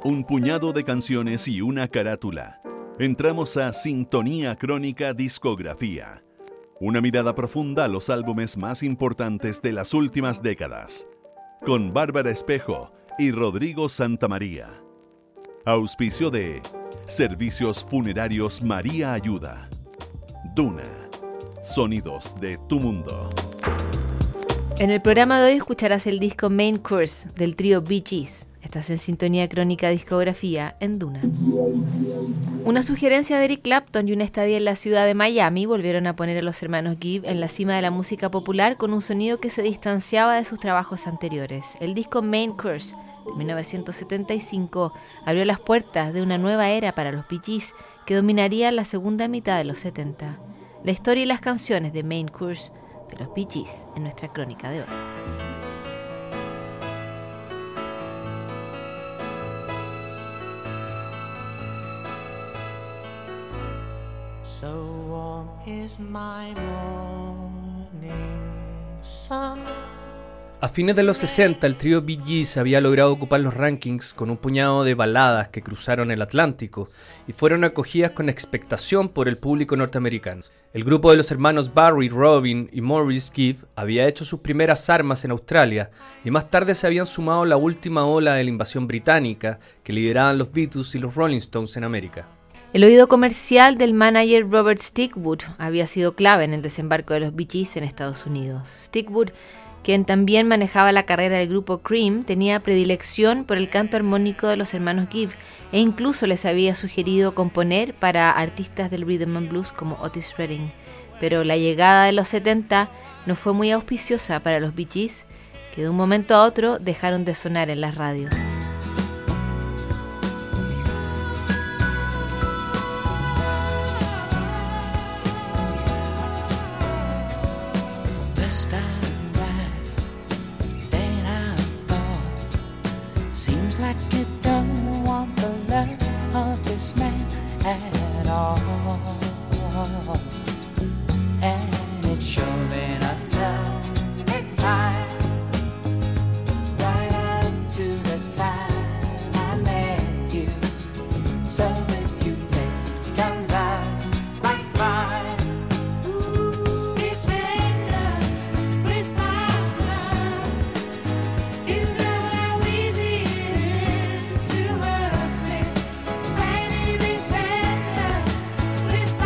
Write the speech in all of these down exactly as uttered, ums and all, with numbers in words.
Un puñado de canciones y una carátula. Entramos a Sintonía Crónica Discografía. Una mirada profunda a los álbumes más importantes de las últimas décadas. Con Bárbara Espejo y Rodrigo Santamaría. Auspicio de Servicios Funerarios María Ayuda. Duna. Sonidos de tu mundo. En el programa de hoy escucharás el disco Main Course del trío Bee Gees. Estás en Sintonía Crónica Discografía en Duna. Una sugerencia de Eric Clapton y una estadía en la ciudad de Miami volvieron a poner a los hermanos Gibb en la cima de la música popular con un sonido que se distanciaba de sus trabajos anteriores. El disco Main Course de mil novecientos setenta y cinco abrió las puertas de una nueva era para los Bee Gees que dominaría la segunda mitad de los setenta. La historia y las canciones de Main Course de los Bee Gees en nuestra crónica de hoy. So warm is my morning sun. A fines de los sesenta, el trío Bee Gees había logrado ocupar los rankings con un puñado de baladas que cruzaron el Atlántico y fueron acogidas con expectación por el público norteamericano. El grupo de los hermanos Barry, Robin y Maurice Gibb había hecho sus primeras armas en Australia y más tarde se habían sumado a la última ola de la invasión británica que lideraban los Beatles y los Rolling Stones en América. El oído comercial del manager Robert Stigwood había sido clave en el desembarco de los Bee Gees en Estados Unidos. Stigwood, quien también manejaba la carrera del grupo Cream, tenía predilección por el canto armónico de los hermanos Gibb e incluso les había sugerido componer para artistas del rhythm and blues como Otis Redding. Pero la llegada de los setenta no fue muy auspiciosa para los Bee Gees, que de un momento a otro dejaron de sonar en las radios. Seems like you don't want the love of this man at all. And it's sure been a lonely time, right up to the time I met you. So if you take a love like mine, ooh, be tender with my love. You know how easy it is to hurt me. Baby, be tender with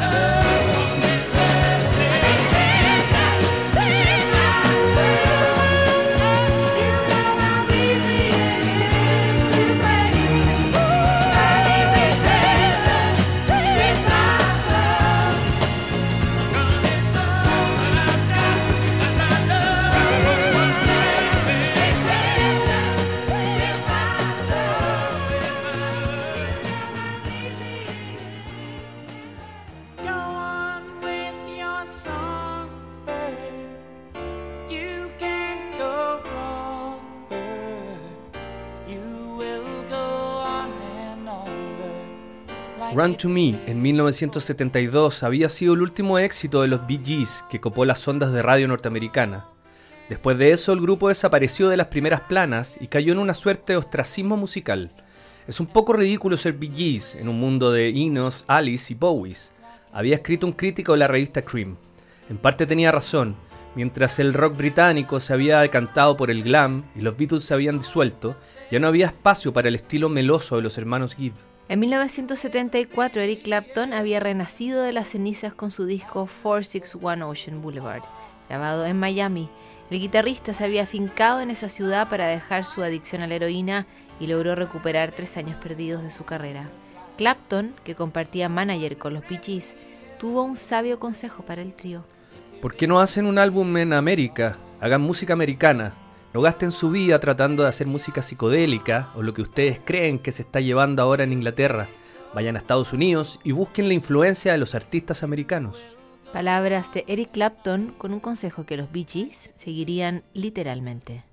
Run to Me, en mil novecientos setenta y dos, había sido el último éxito de los Bee Gees que copó las ondas de radio norteamericana. Después de eso, el grupo desapareció de las primeras planas y cayó en una suerte de ostracismo musical. Es un poco ridículo ser Bee Gees en un mundo de Enos, Alice y Bowies. Había escrito un crítico de la revista Cream. En parte tenía razón. Mientras el rock británico se había decantado por el glam y los Beatles se habían disuelto, ya no había espacio para el estilo meloso de los hermanos Gibb. En mil novecientos setenta y cuatro, Eric Clapton había renacido de las cenizas con su disco cuatro sesenta y uno Ocean Boulevard, grabado en Miami. El guitarrista se había afincado en esa ciudad para dejar su adicción a la heroína y logró recuperar tres años perdidos de su carrera. Clapton, que compartía manager con los Bee Gees, tuvo un sabio consejo para el trío. ¿Por qué no hacen un álbum en América? Hagan música americana. No gasten su vida tratando de hacer música psicodélica o lo que ustedes creen que se está llevando ahora en Inglaterra. Vayan a Estados Unidos y busquen la influencia de los artistas americanos. Palabras de Eric Clapton con un consejo que los Bee Gees seguirían literalmente.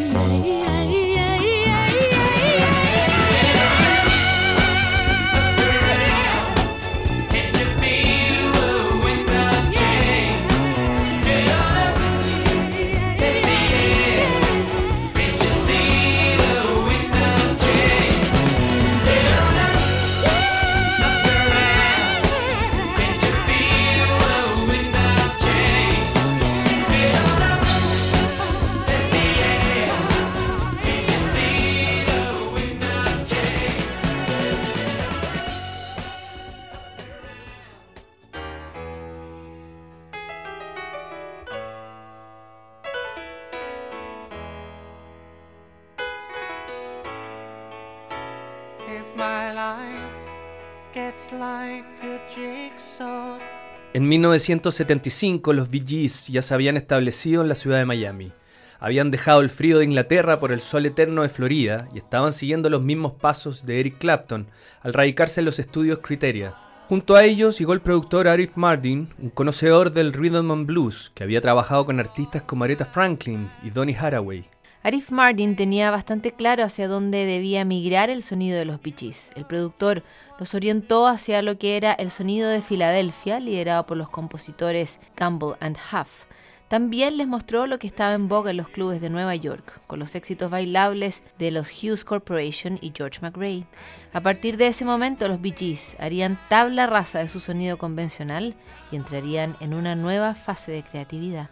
En mil novecientos setenta y cinco los Bee Gees ya se habían establecido en la ciudad de Miami. Habían dejado el frío de Inglaterra por el sol eterno de Florida y estaban siguiendo los mismos pasos de Eric Clapton al radicarse en los estudios Criteria. Junto a ellos llegó el productor Arif Mardin, un conocedor del rhythm and blues que había trabajado con artistas como Aretha Franklin y Donny Hathaway. Arif Mardin tenía bastante claro hacia dónde debía migrar el sonido de los Bee Gees. El productor los orientó hacia lo que era el sonido de Filadelfia, liderado por los compositores Campbell and Huff. También les mostró lo que estaba en boga en los clubes de Nueva York, con los éxitos bailables de los Hughes Corporation y George McRae. A partir de ese momento, los Bee Gees harían tabla rasa de su sonido convencional y entrarían en una nueva fase de creatividad.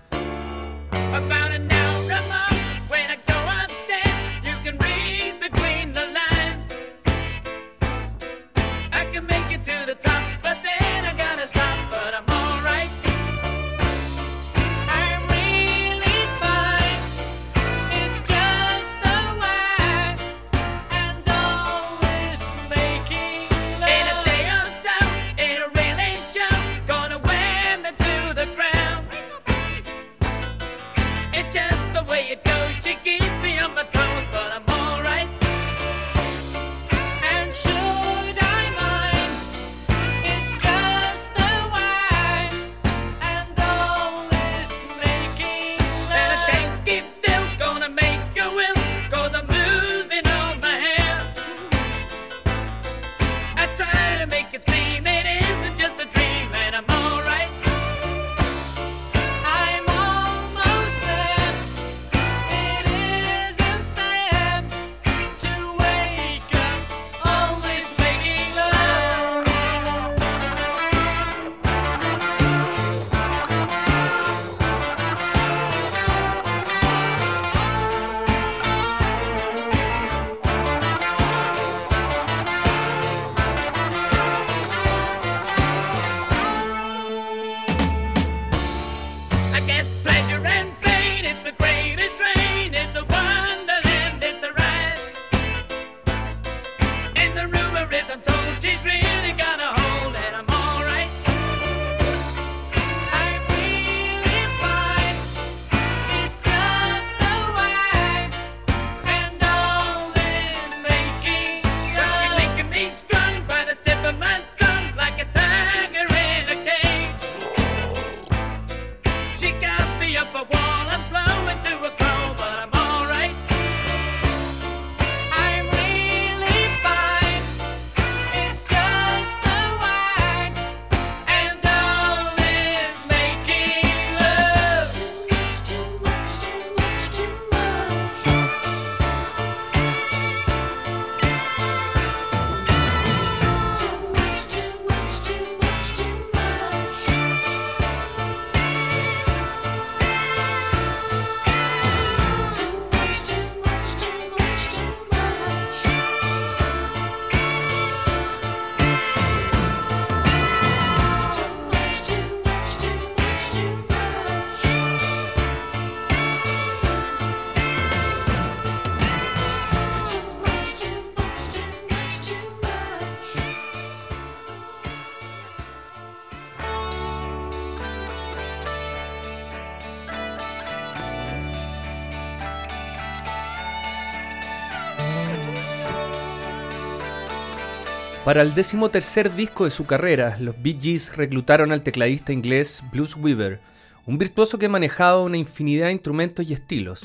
Para el decimotercer disco de su carrera, los Bee Gees reclutaron al tecladista inglés Blues Weaver, un virtuoso que manejaba una infinidad de instrumentos y estilos.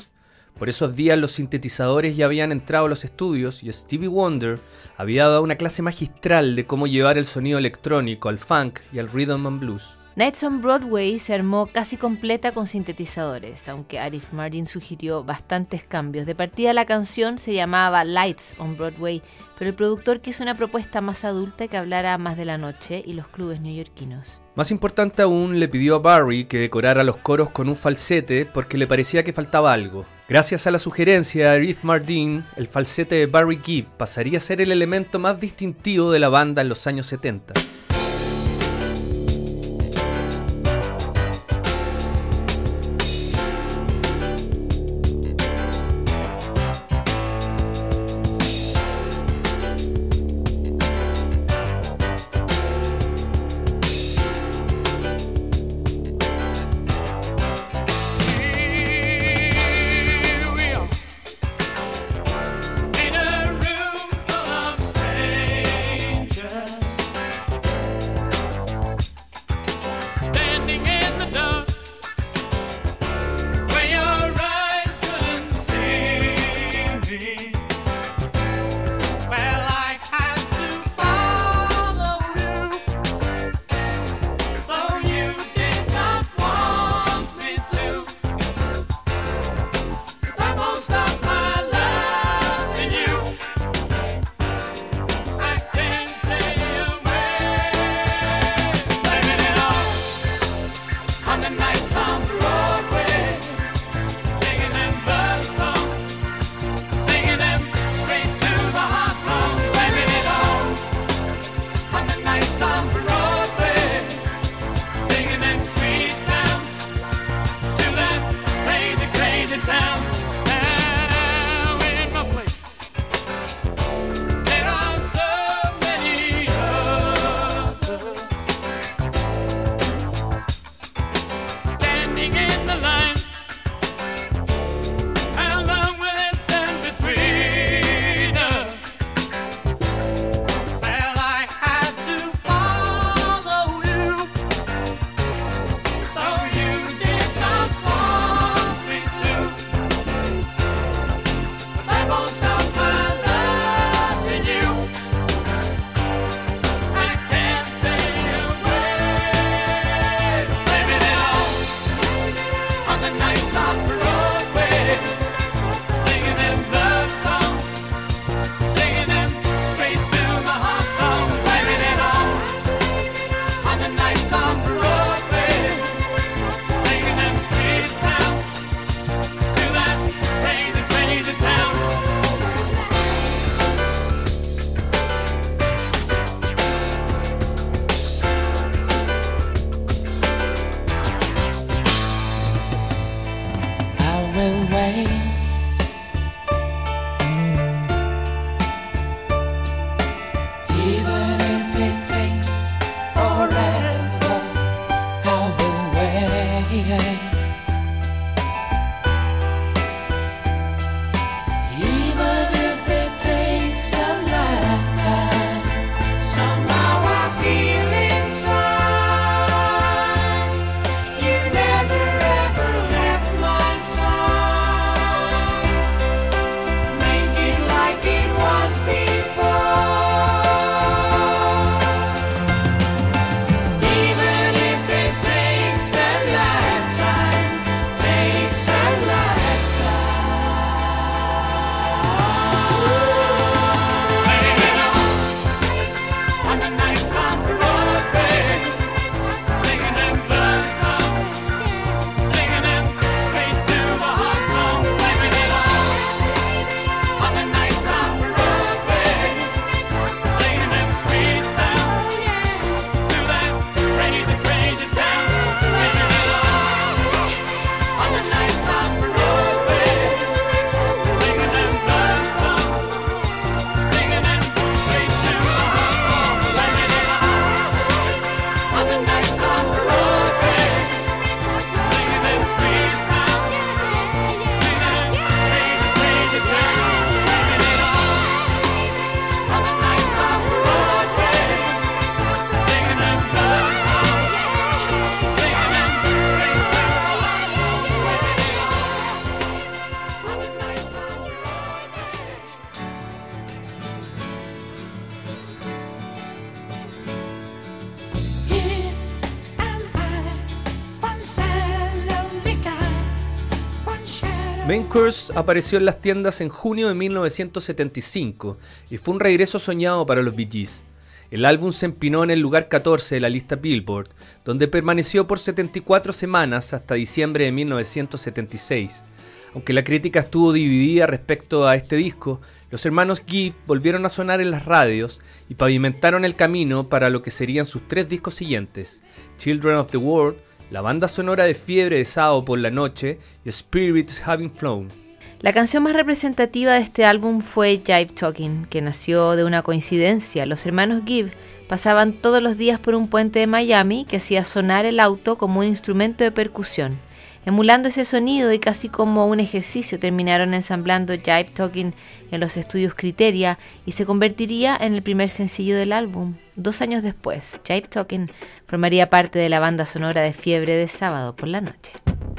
Por esos días los sintetizadores ya habían entrado a los estudios y Stevie Wonder había dado una clase magistral de cómo llevar el sonido electrónico al funk y al rhythm and blues. Nights on Broadway se armó casi completa con sintetizadores, aunque Arif Mardin sugirió bastantes cambios. De partida la canción se llamaba Lights on Broadway, pero el productor quiso una propuesta más adulta que hablara más de la noche y los clubes neoyorquinos. Más importante aún, le pidió a Barry que decorara los coros con un falsete porque le parecía que faltaba algo. Gracias a la sugerencia de Arif Mardin, el falsete de Barry Gibb pasaría a ser el elemento más distintivo de la banda en los años setenta. In a room full of strangers, Main Course apareció en las tiendas en junio de mil novecientos setenta y cinco y fue un regreso soñado para los Bee Gees. El álbum se empinó en el lugar catorce de la lista Billboard, donde permaneció por setenta y cuatro semanas hasta diciembre de mil novecientos setenta y seis. Aunque la crítica estuvo dividida respecto a este disco, los hermanos Gibb volvieron a sonar en las radios y pavimentaron el camino para lo que serían sus tres discos siguientes: Children of the World, la banda sonora de Fiebre de Sábado por la Noche y Spirits Having Flown. La canción más representativa de este álbum fue Jive Talking, que nació de una coincidencia. Los hermanos Gibb pasaban todos los días por un puente de Miami que hacía sonar el auto como un instrumento de percusión. Emulando ese sonido y casi como un ejercicio, terminaron ensamblando Jive Talking en los estudios Criteria y se convertiría en el primer sencillo del álbum. Dos años después, Jive Talking formaría parte de la banda sonora de Fiebre de Sábado por la Noche.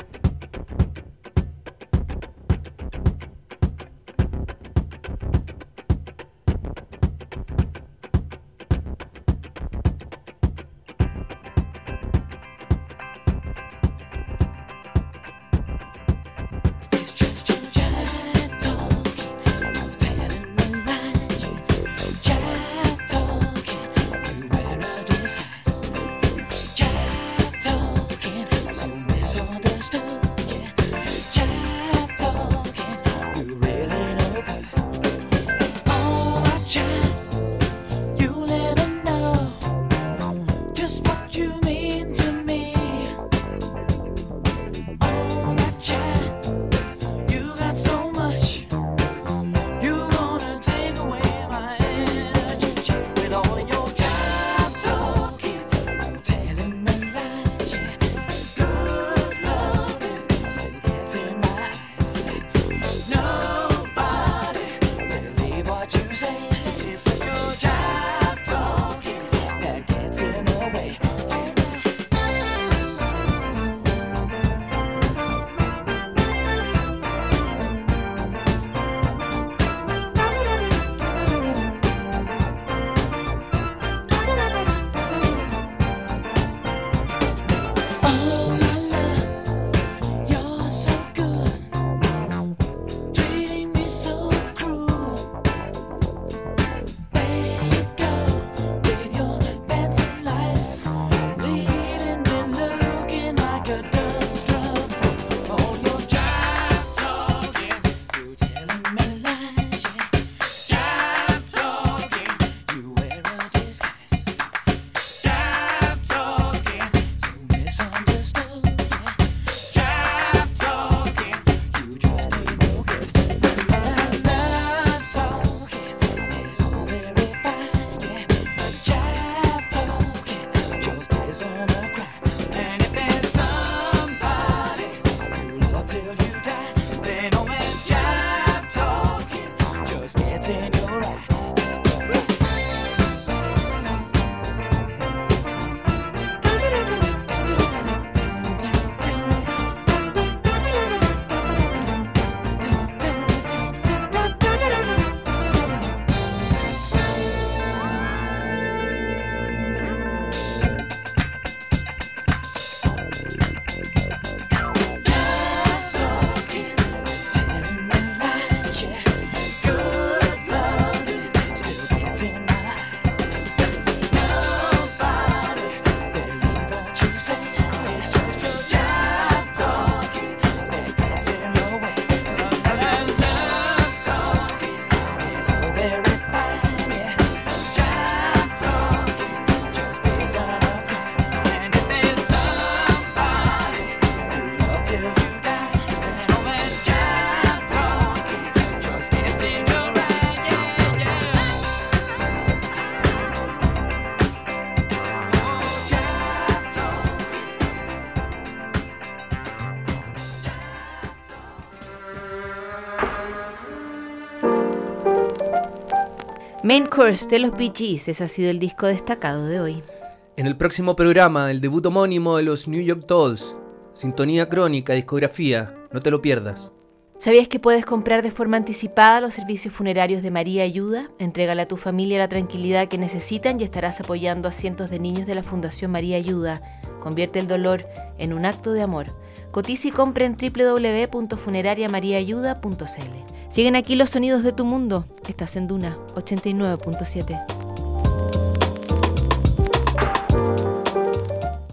Main Course de los Bee Gees, ese ha sido el disco destacado de hoy. En el próximo programa, el debut homónimo de los New York Dolls, Sintonía Crónica, Discografía, no te lo pierdas. ¿Sabías que puedes comprar de forma anticipada los servicios funerarios de María Ayuda? Entrégale a tu familia la tranquilidad que necesitan y estarás apoyando a cientos de niños de la Fundación María Ayuda. Convierte el dolor en un acto de amor. Cotiza y compra en doble u doble u doble u punto funeraria maría ayuda punto c l. Siguen aquí los sonidos de tu mundo. Estás en Duna ochenta y nueve punto siete.